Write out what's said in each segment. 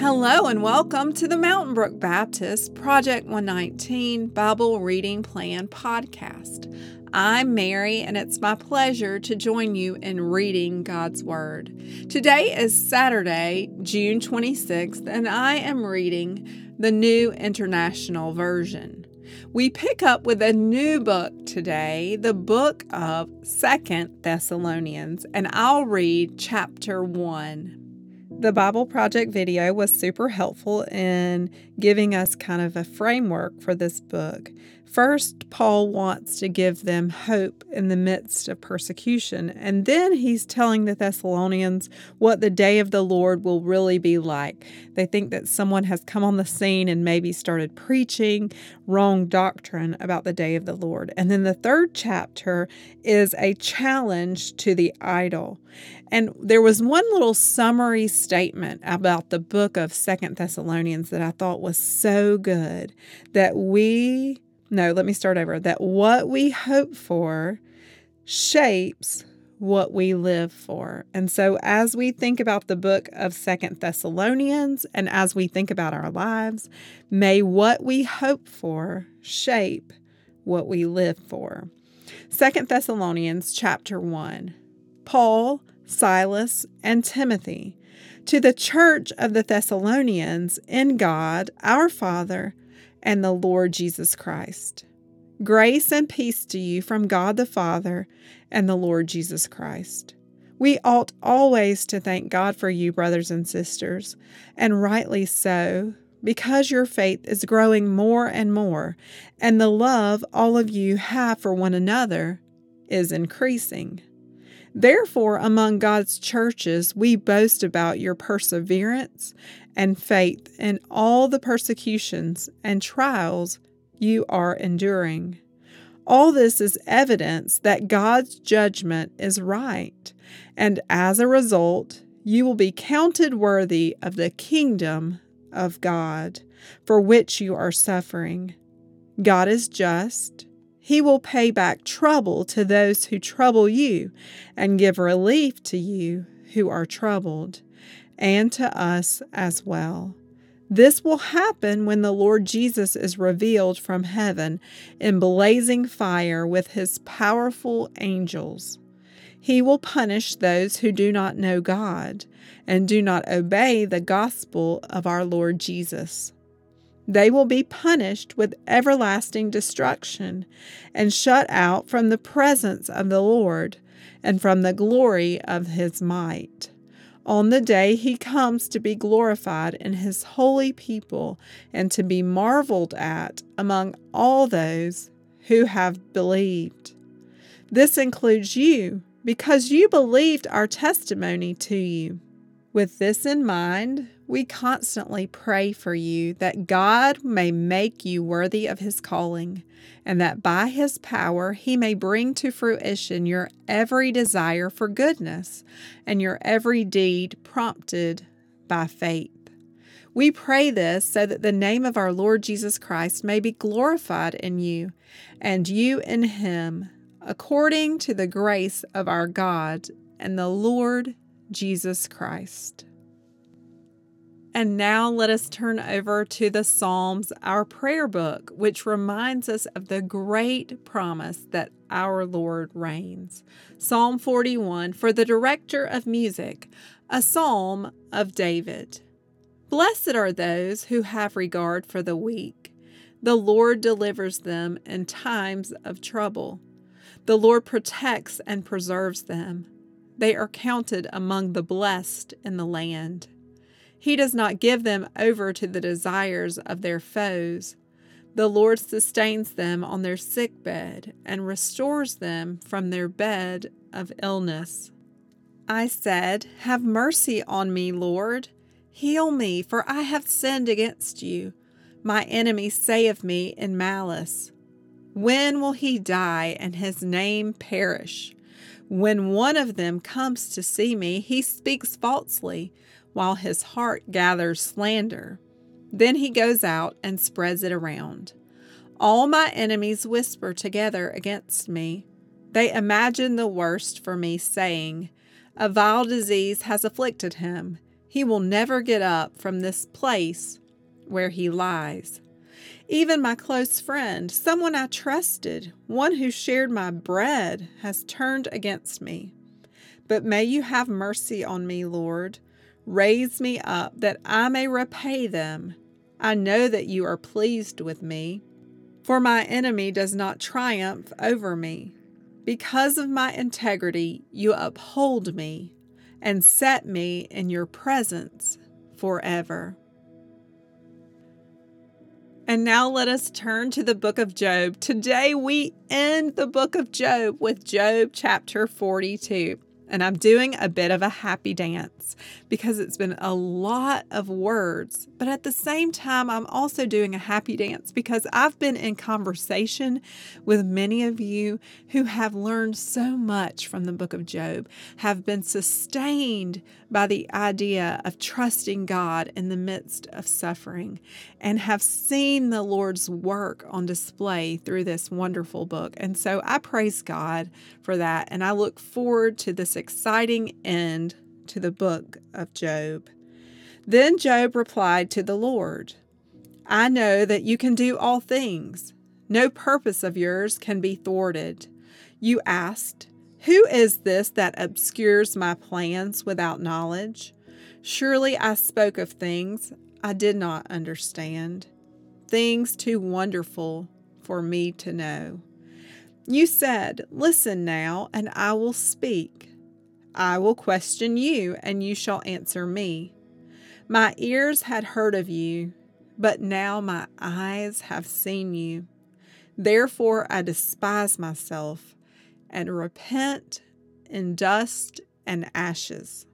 Hello and welcome to the Mountain Brook Baptist Project 119 Bible Reading Plan podcast. I'm Mary and it's my pleasure to join you in reading God's Word. Today is Saturday, June 26th, and I am reading the New International Version. We pick up with a new book today, the book of 2 Thessalonians, and I'll read chapter 1. The Bible Project video was super helpful in giving us kind of a framework for this book. First, Paul wants to give them hope in the midst of persecution, and then he's telling the Thessalonians what the day of the Lord will really be like. They think that someone has come on the scene and maybe started preaching wrong doctrine about the day of the Lord. And then the third chapter is a challenge to the idol. And there was one little summary statement about the book of 2 Thessalonians that I thought was so good, that what we hope for shapes what we live for. And so as we think about the book of 2 Thessalonians and as we think about our lives, may what we hope for shape what we live for. 2 Thessalonians chapter 1. Paul, Silas, and Timothy, to the church of the Thessalonians in God, our Father, and the Lord Jesus Christ. Grace and peace to you from God the Father and the Lord Jesus Christ. We ought always to thank God for you, brothers and sisters, and rightly so, because your faith is growing more and more, and the love all of you have for one another is increasing. Therefore, among God's churches, we boast about your perseverance and faith in all the persecutions and trials you are enduring. All this is evidence that God's judgment is right, and as a result, you will be counted worthy of the kingdom of God, for which you are suffering. God is just. He will pay back trouble to those who trouble you and give relief to you who are troubled, and to us as well. This will happen when the Lord Jesus is revealed from heaven in blazing fire with his powerful angels. He will punish those who do not know God and do not obey the gospel of our Lord Jesus. They will be punished with everlasting destruction and shut out from the presence of the Lord and from the glory of his might, on the day he comes to be glorified in his holy people and to be marveled at among all those who have believed. This includes you, because you believed our testimony to you. With this in mind, we constantly pray for you that God may make you worthy of his calling, and that by his power he may bring to fruition your every desire for goodness and your every deed prompted by faith. We pray this so that the name of our Lord Jesus Christ may be glorified in you, and you in him, according to the grace of our God and the Lord Jesus Christ. And now let us turn over to the Psalms, our prayer book, which reminds us of the great promise that our Lord reigns. Psalm 41, for the director of music, a psalm of David. Blessed are those who have regard for the weak. The Lord delivers them in times of trouble. The Lord protects and preserves them. They are counted among the blessed in the land. He does not give them over to the desires of their foes. The Lord sustains them on their sickbed and restores them from their bed of illness. I said, have mercy on me, Lord. Heal me, for I have sinned against you. My enemies say of me in malice, when will he die and his name perish? When one of them comes to see me, he speaks falsely, while his heart gathers slander. Then he goes out and spreads it around. All my enemies whisper together against me. They imagine the worst for me, saying, a vile disease has afflicted him. He will never get up from this place where he lies. Even my close friend, someone I trusted, one who shared my bread, has turned against me. But may you have mercy on me, Lord. Raise me up that I may repay them. I know that you are pleased with me, for my enemy does not triumph over me. Because of my integrity, you uphold me and set me in your presence forever. And now let us turn to the book of Job. Today we end the book of Job with Job chapter 42. And I'm doing a bit of a happy dance because it's been a lot of words. But at the same time, I'm also doing a happy dance because I've been in conversation with many of you who have learned so much from the book of Job, have been sustained by the idea of trusting God in the midst of suffering, and have seen the Lord's work on display through this wonderful book. And so I praise God for that. And I look forward to this exciting end to the book of Job. Then Job replied to the Lord, I know that you can do all things. No purpose of yours can be thwarted. You asked, who is this that obscures my plans without knowledge? Surely I spoke of things I did not understand, things too wonderful for me to know. You said, listen now, and I will speak. I will question you, and you shall answer me. My ears had heard of you, but now my eyes have seen you. Therefore I despise myself and repent in dust and ashes.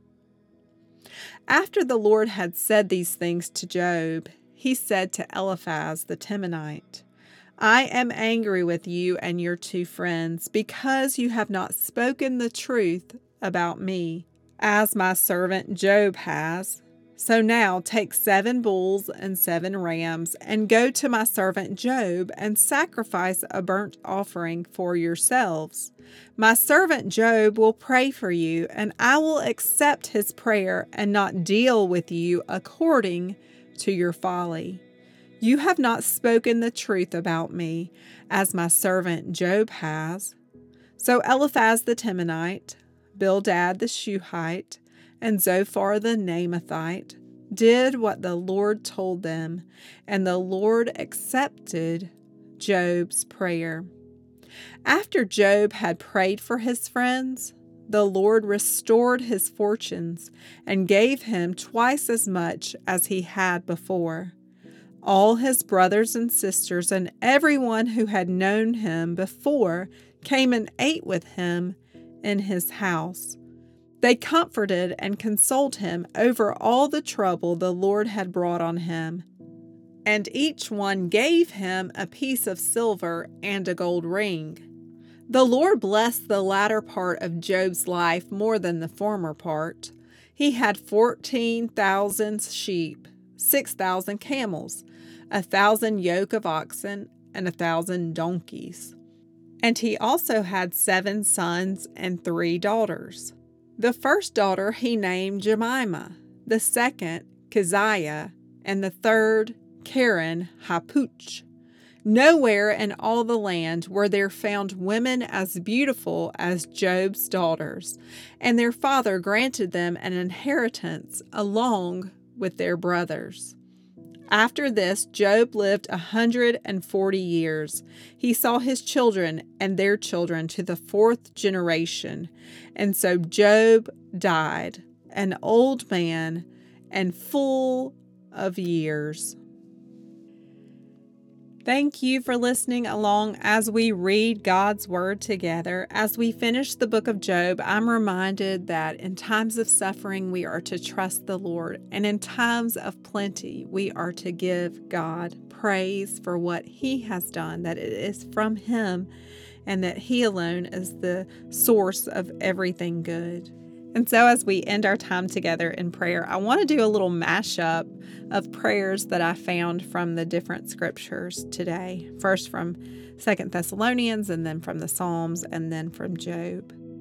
After the Lord had said these things to Job, he said to Eliphaz the Temanite, I am angry with you and your two friends because you have not spoken the truth about me, as my servant Job has. So now take 7 bulls and 7 rams, and go to my servant Job and sacrifice a burnt offering for yourselves. My servant Job will pray for you, and I will accept his prayer and not deal with you according to your folly. You have not spoken the truth about me, as my servant Job has. So Eliphaz the Temanite, Bildad the Shuhite, and Zophar the Naamathite did what the Lord told them, and the Lord accepted Job's prayer. After Job had prayed for his friends, the Lord restored his fortunes and gave him twice as much as he had before. All his brothers and sisters and everyone who had known him before came and ate with him in his house. They comforted and consoled him over all the trouble the Lord had brought on him, and each one gave him a piece of silver and a gold ring. The Lord blessed the latter part of Job's life more than the former part. He had 14,000 sheep, 6,000 camels, 1,000 yoke of oxen, and 1,000 donkeys. And he also had 7 sons and 3 daughters. The first daughter he named Jemimah, the second Keziah, and the third Karen Hapuch. Nowhere in all the land were there found women as beautiful as Job's daughters, and their father granted them an inheritance along with their brothers. After this, Job lived 140 years. He saw his children and their children to the 4th generation. And so Job died, an old man and full of years. Thank you for listening along as we read God's Word together. As we finish the book of Job, I'm reminded that in times of suffering, we are to trust the Lord. And in times of plenty, we are to give God praise for what He has done, that it is from Him, and that He alone is the source of everything good. And so as we end our time together in prayer, I want to do a little mashup of prayers that I found from the different scriptures today. First from 2 Thessalonians, and then from the Psalms, and then from Job.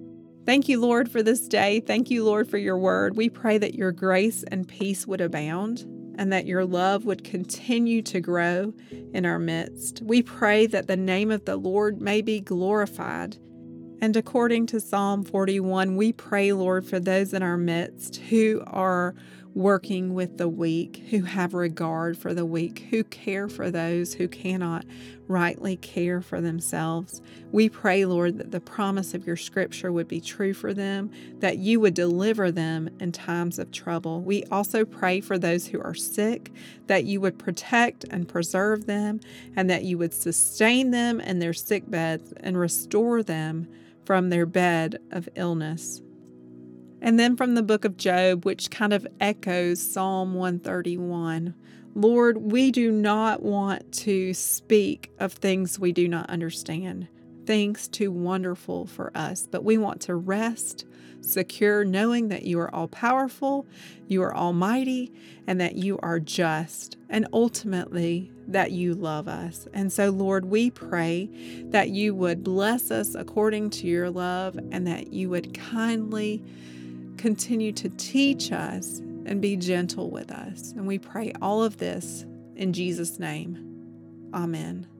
Thank you, Lord, for this day. Thank you, Lord, for your word. We pray that your grace and peace would abound and that your love would continue to grow in our midst. We pray that the name of the Lord may be glorified. And according to Psalm 41, we pray, Lord, for those in our midst who are working with the weak, who have regard for the weak, who care for those who cannot rightly care for themselves. We pray, Lord, that the promise of your scripture would be true for them, that you would deliver them in times of trouble. We also pray for those who are sick, that you would protect and preserve them, and that you would sustain them in their sick beds and restore them from their bed of illness. And then from the book of Job, which kind of echoes Psalm 131, Lord, we do not want to speak of things we do not understand, things too wonderful for us, but we want to rest secure, knowing that you are all powerful, you are almighty, and that you are just, and ultimately that you love us. And so, Lord, we pray that you would bless us according to your love and that you would kindly continue to teach us and be gentle with us. And we pray all of this in Jesus' name. Amen.